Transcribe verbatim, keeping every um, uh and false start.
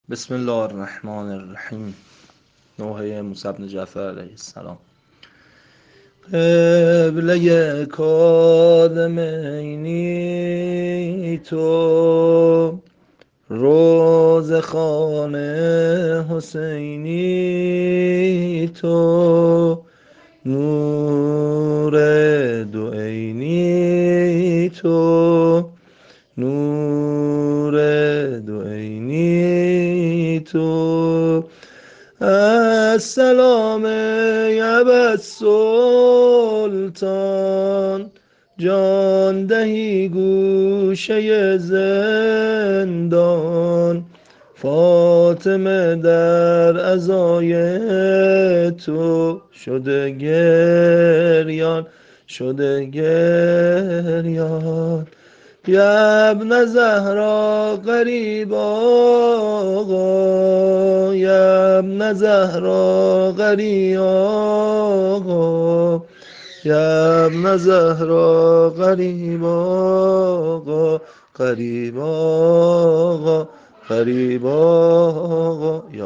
بسم الله الرحمن الرحیم. نوحه موسی بن جعفر علیه السلام. قبله کاظمینی تو، روز خانه حسینی تو، نور دو عینی تو، نور دو عینی تو. السلام ابا سلطان، جان دهی گوشه زندان. فاطمه در عزای تو شده گریان، شده گریان. یا ابن زهرا غریب آقا، یا ابن زهرا غریب آقا، یا ابن زهرا غریب آقا، غریب آقا، غریب آقا.